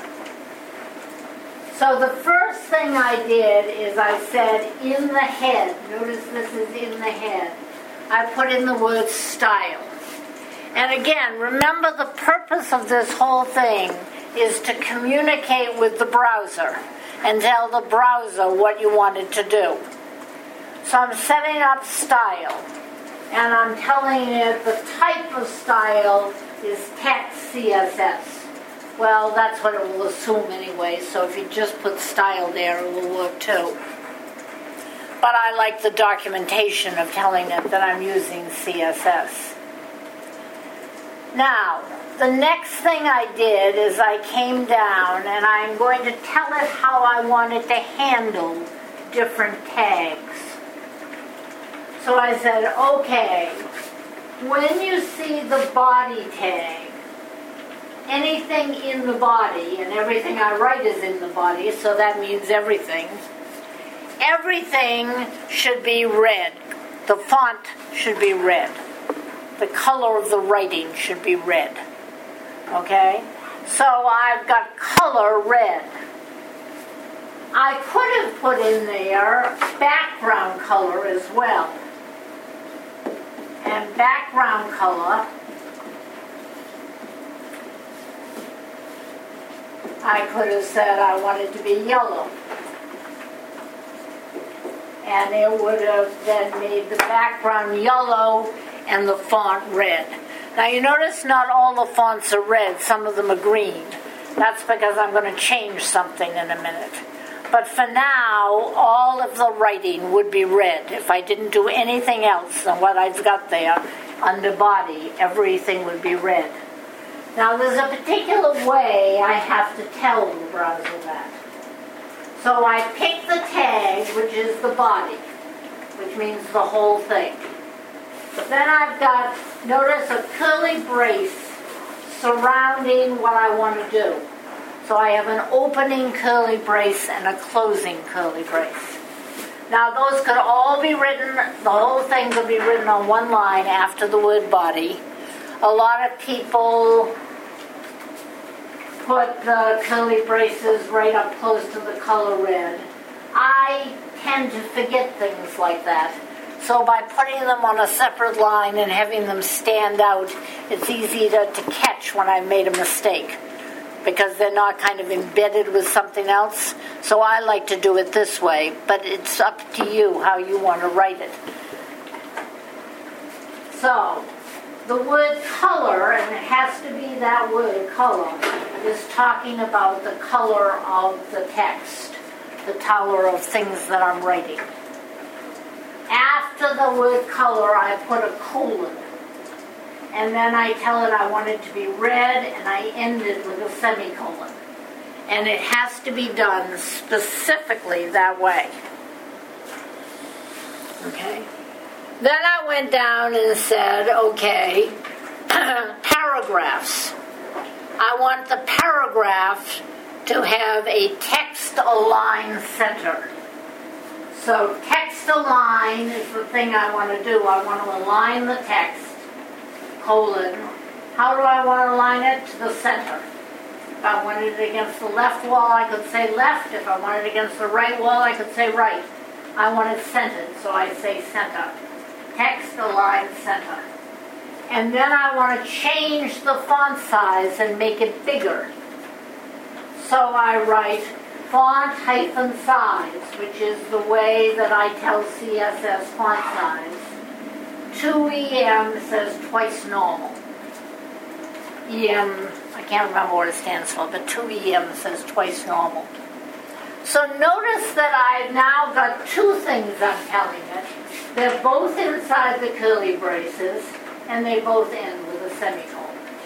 So the first thing I did is I said in the head, notice this is in the head, I put in the word style. And again, remember the purpose of this whole thing is to communicate with the browser and tell the browser what you want it to do. So I'm setting up style, and I'm telling it the type of style is text CSS. Well, that's what it will assume anyway, so if you just put style there, it will work too. But I like the documentation of telling it that I'm using CSS. Now, the next thing I did is I came down and I'm going to tell it how I want it to handle different tags. So I said, okay, when you see the body tag, anything in the body, and everything I write is in the body, so that means everything should be red. The font should be red. The color of the writing should be red. Okay? So I've got color red. I could have put in there background color as well. And background color, I could have said I want it to be yellow. And it would have then made the background yellow and the font red. Now you notice not all the fonts are red, some of them are green. That's because I'm going to change something in a minute. But for now, all of the writing would be red. If I didn't do anything else than what I've got there under body, everything would be red. Now there's a particular way I have to tell the browser that. So I pick the tag, which is the body, which means the whole thing. But then I've got, notice, a curly brace surrounding what I want to do. So I have an opening curly brace and a closing curly brace. Now those could all be written, the whole thing could be written on one line after the word body. A lot of people put the curly braces right up close to the color red. I tend to forget things like that. So by putting them on a separate line and having them stand out, it's easy to catch when I've made a mistake, because they're not kind of embedded with something else. So I like to do it this way, but it's up to you how you want to write it. So, the word color, and it has to be that word, color, is talking about the color of the text, the color of things that I'm writing. After the word color, I put a colon. And then I tell it I want it to be red, and I end it with a semicolon. And it has to be done specifically that way. Okay? Then I went down and said, okay, paragraphs. I want the paragraph to have a text-align center. So text-align is the thing I want to do. I want to align the text, colon. How do I want to align it? To the center. If I wanted it against the left wall, I could say left. If I wanted it against the right wall, I could say right. I want it centered, so I say center. Text align center. And then I want to change the font size and make it bigger. So I write font-size, which is the way that I tell CSS font size. 2EM says twice normal. EM, I can't remember what it stands for, but 2EM says twice normal. So notice that I've now got two things I'm telling it. They're both inside the curly braces, and they both end with a semicolon.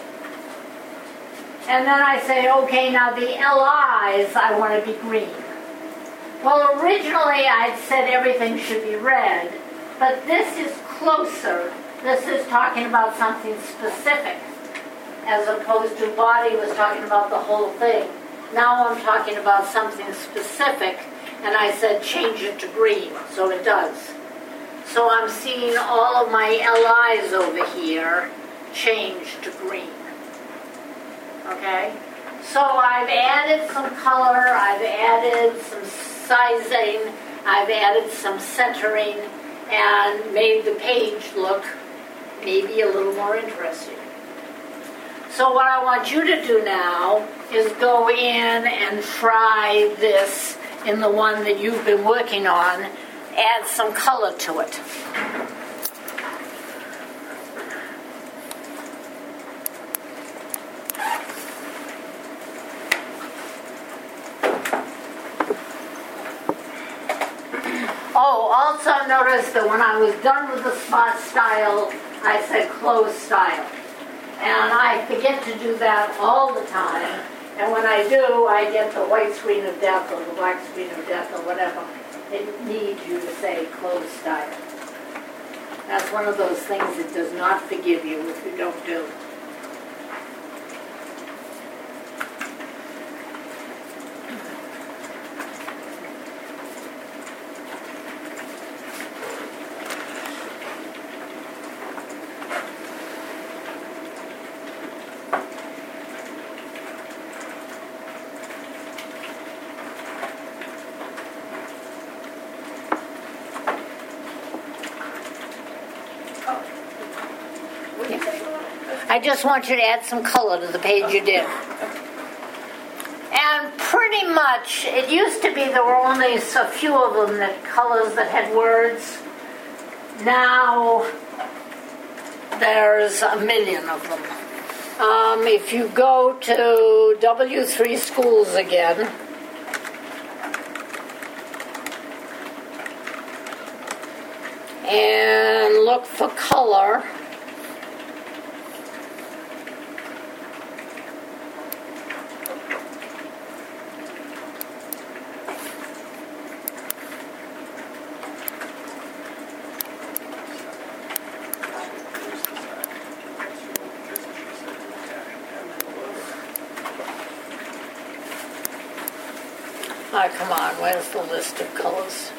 And then I say, okay, now the LIs, I want to be green. Well, originally I'd said everything should be red, but this is closer. This is talking about something specific, as opposed to body was talking about the whole thing. Now I'm talking about something specific, and I said change it to green, so it does. So I'm seeing all of my LIs over here change to green. Okay? So I've added some color, I've added some sizing, I've added some centering, and made the page look maybe a little more interesting. So what I want you to do now is go in and try this in the one that you've been working on, add some color to it. Oh, also notice that when I was done with the spot style, I said close style. And I forget to do that all the time. And when I do, I get the white screen of death or the black screen of death or whatever. It needs you to say close style. That's one of those things it does not forgive you if you don't do. I just want you to add some color to the page you did. And pretty much, it used to be there were only a few of them that colors that had words. Now, there's a million of them. If you go to W3 Schools again, and look for color, oh, come on, where's the list of colors?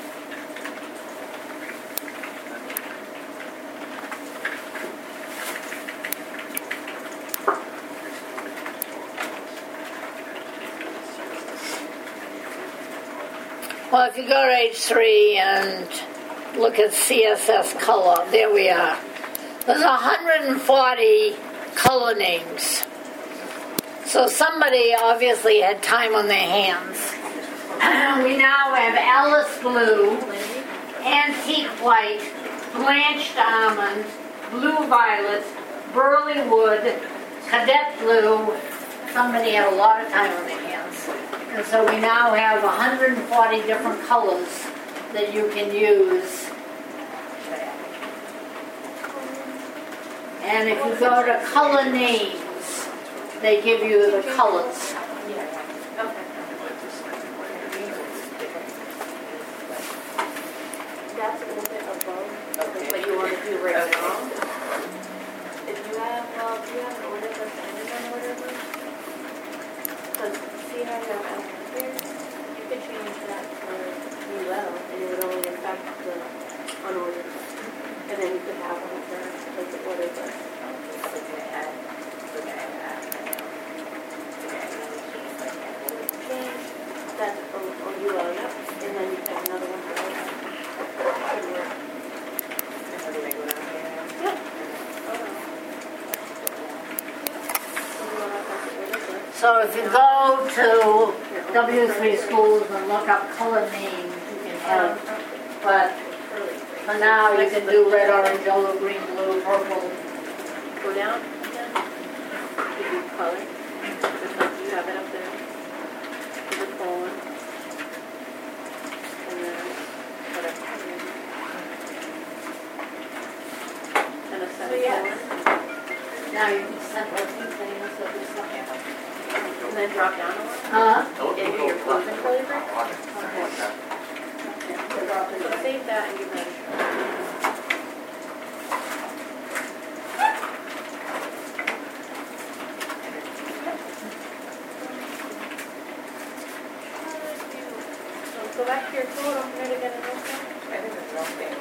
Well, if you go to H3 and look at CSS color, there we are. There's 140 color names. So somebody obviously had time on their hands. We now have Alice Blue, Antique White, Blanched Almond, Blue Violet, Burley Wood, Cadet Blue. Somebody had a lot of time on their hands. And so we now have 140 different colors that you can use. And if you go to color names, they give you the colors. That's a little bit above what you want to do right now. If you have, do you have an order book and an order book? Because see how you have here? You could change that for UL and it would only affect the unordered. And then you could have one for like the order book. Change that on UL, yep. And then you have another one for later. So if you go to W3 schools and look up color names, you can have, but for now you can do red, orange, yellow, green, blue, purple. Go down, you do color. You have it up there. The colon. And then whatever. And a semicolon. Now you can separate these things, so there's nothing. And then drop down a one. Huh? And do your closing curly brace. Okay. So save that and give that a shot. So go back to your tool, don't forget to get it open. I think it's wrong thing.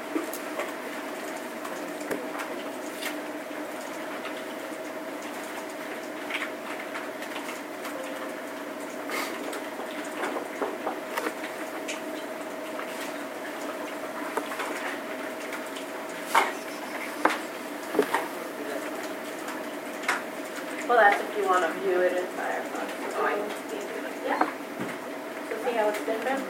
Well, that's if you want to view it in Firefox. Oh, I Yeah. So see how it's different?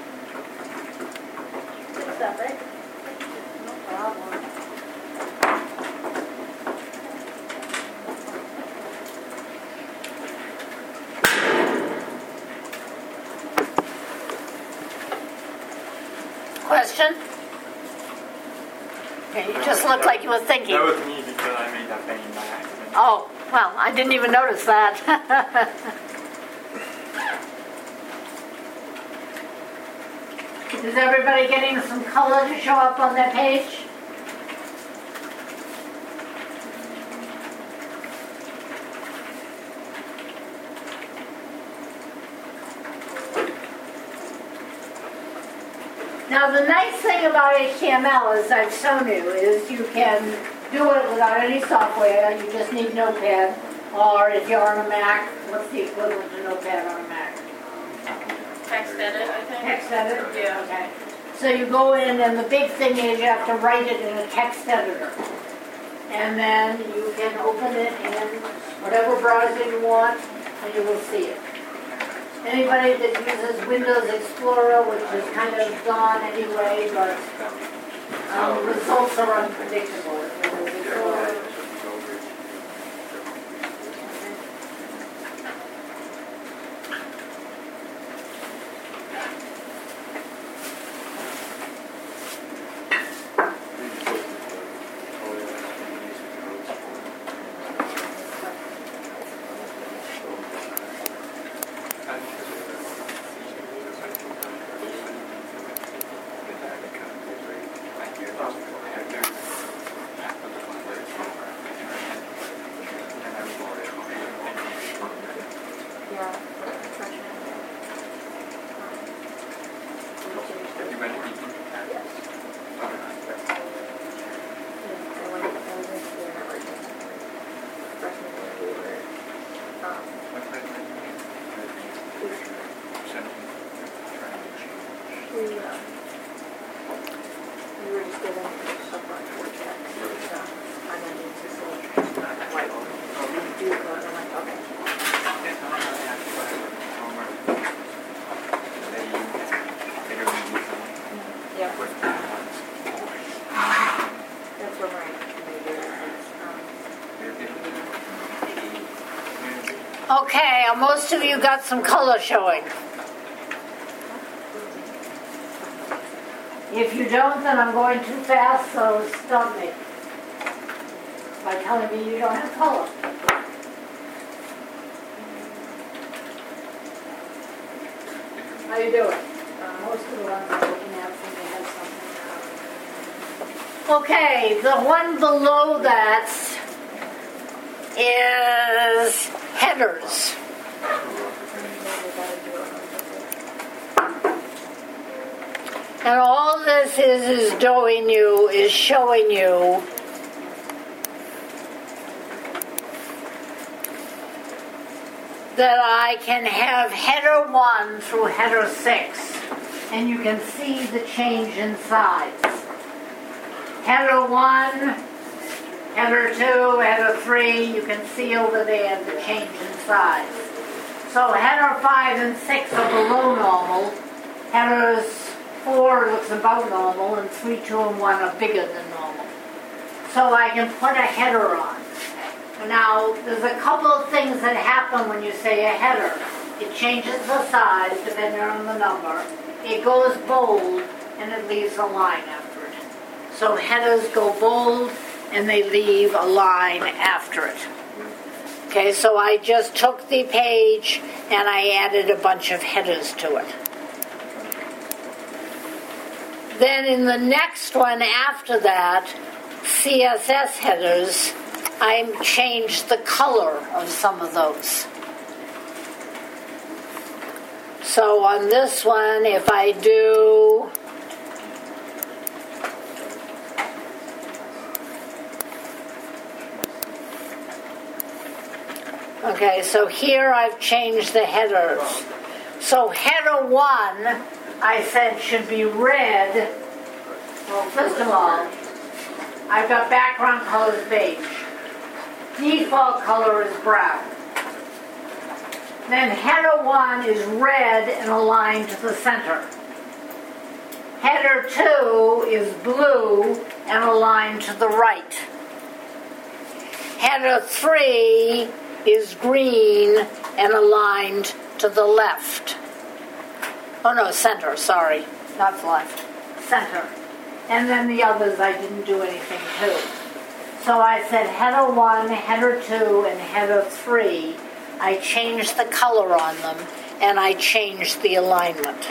Good stuff, right? No problem. Question? Okay, you just looked like you were thinking. That was me because I made that banging by accident. Oh, well, I didn't even notice that. Is everybody getting some color to show up on their page? Now the nice thing about HTML, as I've shown you, is you can do it without any software. You just need Notepad, or if you're on a Mac, what's the equivalent to Notepad on a Mac? Text edit, I think. Text editor? Yeah. Okay. So you go in, and the big thing is you have to write it in a text editor. And then you can open it in whatever browser you want, and you will see it. Anybody that uses Windows Explorer, which is kind of gone anyway, but results are unpredictable. Windows Explorer. Okay, most of you got some color showing. If you don't, then I'm going too fast, so stop me by telling me you don't have color. How you doing? Most of the ones I'm looking at seem to have something. Okay, the one below that is headers. And all this is showing you that I can have header 1 through header 6, and you can see the change in size. Header 1, header 2, header 3, you can see over there the change in size. So header 5 and 6 are below normal. Headers 4 looks about normal, and 3, 2, and 1 are bigger than normal. So I can put a header on. Now, there's a couple of things that happen when you say a header. It changes the size depending on the number. It goes bold, and it leaves a line after it. So headers go bold, and they leave a line after it. Okay, so I just took the page and I added a bunch of headers to it. Then in the next one after that, CSS headers, I changed the color of some of those. So on this one, if I do okay, so here I've changed the headers. So header 1, I said should be red. Well, first of all, I've got background color is beige. Default color is brown. Then header 1 is red and aligned to the center. Header 2 is blue and aligned to the right. Header 3 is green and aligned to the left. Oh no, center, sorry. Not left. Center. And then the others I didn't do anything to. So I said header 1, header 2, and header 3. I changed the color on them, and I changed the alignment.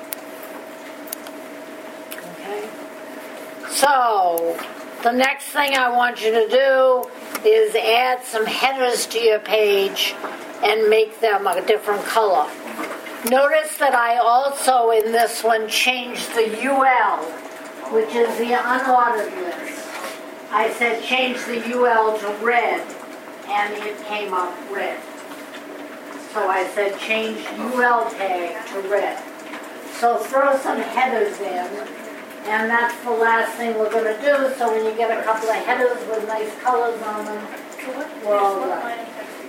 Okay? So, the next thing I want you to do is add some headers to your page and make them a different color. Notice that I also, in this one, changed the UL, which is the unordered list. I said change the UL to red, and it came up red. So I said change UL tag to red. So throw some headers in, and that's the last thing we're going to do. So when you get a couple of headers with nice colors on them, we're all done.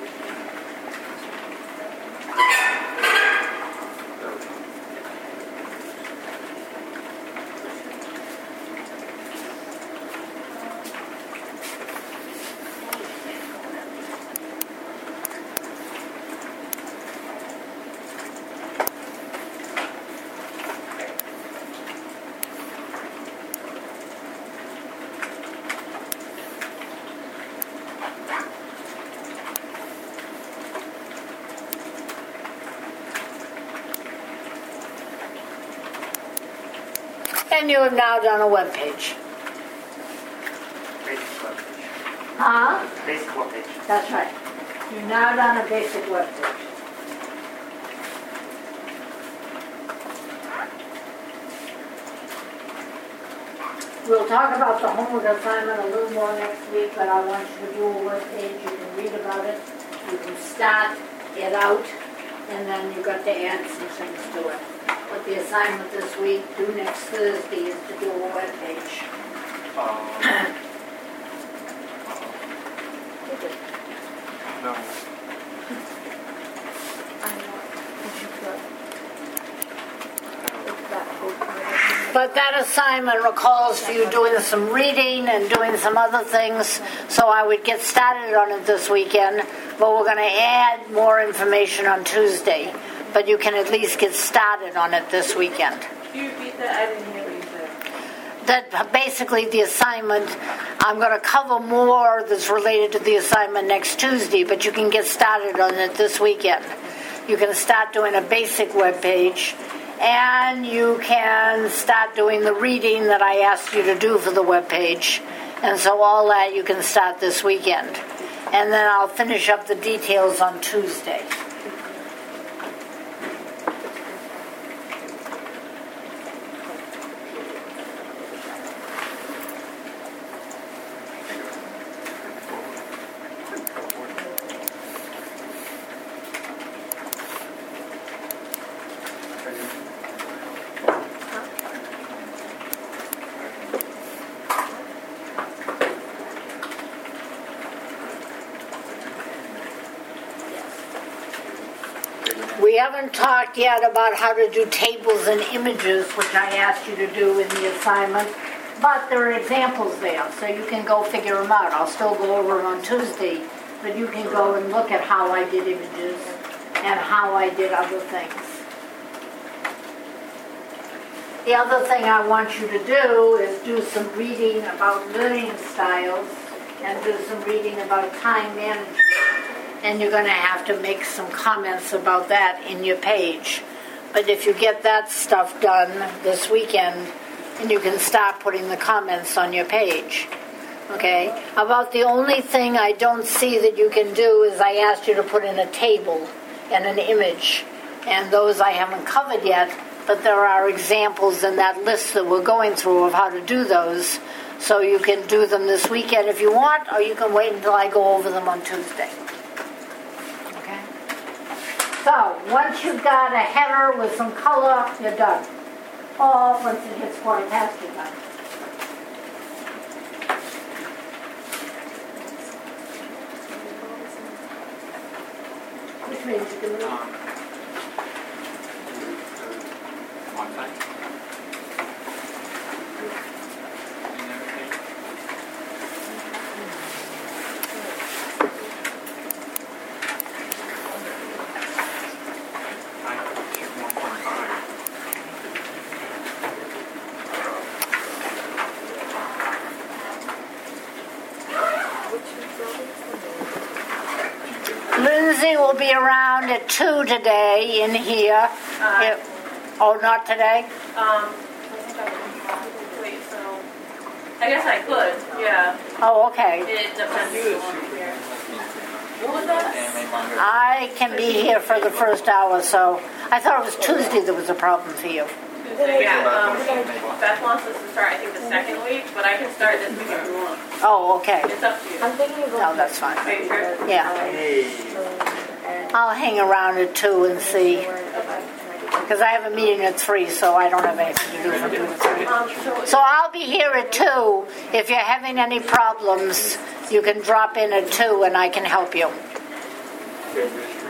And you have now done a web page. Basic web page. Huh? Basic web page. That's right. You've now done a basic web page. We'll talk about the homework assignment a little more next week, but I want you to do a web page. You can read about it. You can start it out, and then you've got to add some things to it. But the assignment this week, due next Thursday, is to do a web page. No. But that assignment recalls for you doing some reading and doing some other things, so I would get started on it this weekend, but we're going to add more information on Tuesday. But you can at least get started on it this weekend. Can you repeat that? I didn't hear what you said. That basically the assignment, I'm going to cover more that's related to the assignment next Tuesday, but you can get started on it this weekend. You can start doing a basic web page, and you can start doing the reading that I asked you to do for the web page. And so all that you can start this weekend. And then I'll finish up the details on Tuesday. haven't talked yet about how to do tables and images, which I asked you to do in the assignment, but there are examples there, so you can go figure them out. I'll still go over them on Tuesday, but you can go and look at how I did images and how I did other things. The other thing I want you to do is do some reading about learning styles and do some reading about time management. And you're going to have to make some comments about that in your page. But if you get that stuff done this weekend, and you can start putting the comments on your page. Okay? About the only thing I don't see that you can do is I asked you to put in a table and an image. And those I haven't covered yet, but there are examples in that list that we're going through of how to do those. So you can do them this weekend if you want, or you can wait until I go over them on Tuesday. Okay? So, once you've got a header with some color, you're done. Or once it hits 40 past, you're done. Which means you can move. One thing. Lindsay will be around at 2 today in here. Oh, not today? Wait, so, I guess I could, yeah. Oh, okay. It depends on here. What was that? I can be here for the first hour, so I thought it was Tuesday that was a problem for you. Tuesday, yeah. Beth wants us to start, I think, the second week, but I can start this week if you want. Oh, okay. It's up to you. I'm thinking of No, that's fine. Are you sure? Yeah. I'll hang around at 2 and see. Because I have a meeting at 3, so I don't have anything to do from 2 to 3. So I'll be here at 2. If you're having any problems, you can drop in at 2 and I can help you.